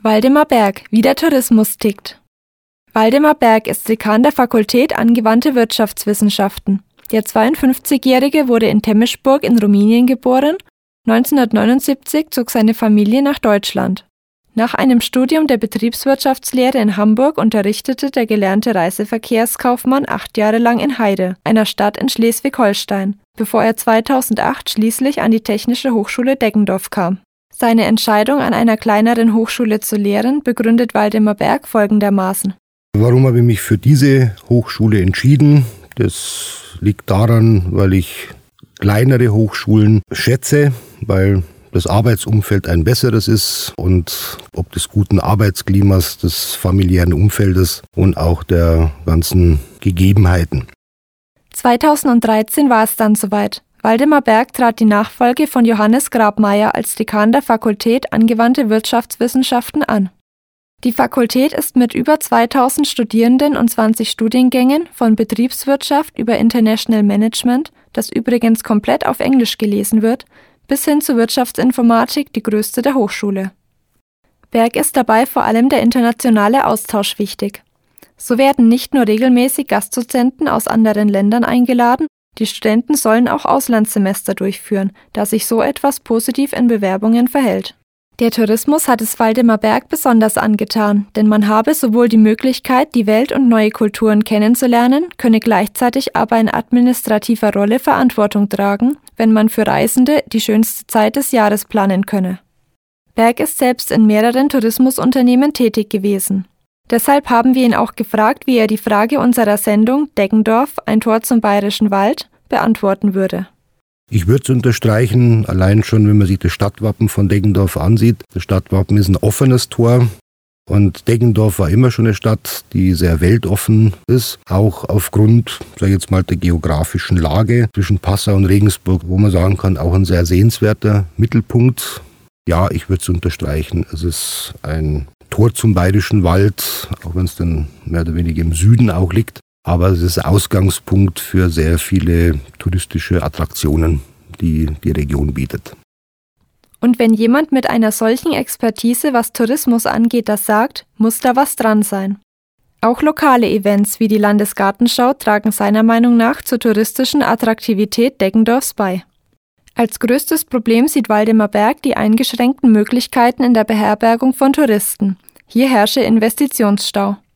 Waldemar Berg, wie der Tourismus tickt. Waldemar Berg ist Dekan der Fakultät Angewandte Wirtschaftswissenschaften. Der 52-Jährige wurde in Temesburg in Rumänien geboren. 1979 zog seine Familie nach Deutschland. Nach einem Studium der Betriebswirtschaftslehre in Hamburg unterrichtete der gelernte Reiseverkehrskaufmann 8 Jahre lang in Heide, einer Stadt in Schleswig-Holstein, bevor er 2008 schließlich an die Technische Hochschule Deggendorf kam. Seine Entscheidung, an einer kleineren Hochschule zu lehren, begründet Waldemar Berg folgendermaßen. Warum habe ich mich für diese Hochschule entschieden? Das liegt daran, weil ich kleinere Hochschulen schätze, weil das Arbeitsumfeld ein besseres ist und ob des guten Arbeitsklimas, des familiären Umfeldes und auch der ganzen Gegebenheiten. 2013 war es dann soweit. Waldemar Berg trat die Nachfolge von Johannes Grabmaier als Dekan der Fakultät Angewandte Wirtschaftswissenschaften an. Die Fakultät ist mit über 2000 Studierenden und 20 Studiengängen von Betriebswirtschaft über International Management, das übrigens komplett auf Englisch gelesen wird, bis hin zur Wirtschaftsinformatik die größte der Hochschule. Berg ist dabei vor allem der internationale Austausch wichtig. So werden nicht nur regelmäßig Gastdozenten aus anderen Ländern eingeladen, die Studenten sollen auch Auslandssemester durchführen, da sich so etwas positiv in Bewerbungen verhält. Der Tourismus hat es Waldemar Berg besonders angetan, denn man habe sowohl die Möglichkeit, die Welt und neue Kulturen kennenzulernen, könne gleichzeitig aber in administrativer Rolle Verantwortung tragen, wenn man für Reisende die schönste Zeit des Jahres planen könne. Berg ist selbst in mehreren Tourismusunternehmen tätig gewesen. Deshalb haben wir ihn auch gefragt, wie er die Frage unserer Sendung Deggendorf, ein Tor zum Bayerischen Wald, beantworten würde. Ich würde es unterstreichen, allein schon, wenn man sich das Stadtwappen von Deggendorf ansieht. Das Stadtwappen ist ein offenes Tor und Deggendorf war immer schon eine Stadt, die sehr weltoffen ist, auch aufgrund, sage ich jetzt mal, der geografischen Lage zwischen Passau und Regensburg, wo man sagen kann, auch ein sehr sehenswerter Mittelpunkt. Ja, ich würde es unterstreichen, es ist ein Tor zum Bayerischen Wald, auch wenn es dann mehr oder weniger im Süden auch liegt. Aber es ist Ausgangspunkt für sehr viele touristische Attraktionen, die die Region bietet. Und wenn jemand mit einer solchen Expertise, was Tourismus angeht, das sagt, muss da was dran sein. Auch lokale Events wie die Landesgartenschau tragen seiner Meinung nach zur touristischen Attraktivität Deggendorfs bei. Als größtes Problem sieht Waldemar Berg die eingeschränkten Möglichkeiten in der Beherbergung von Touristen. Hier herrsche Investitionsstau.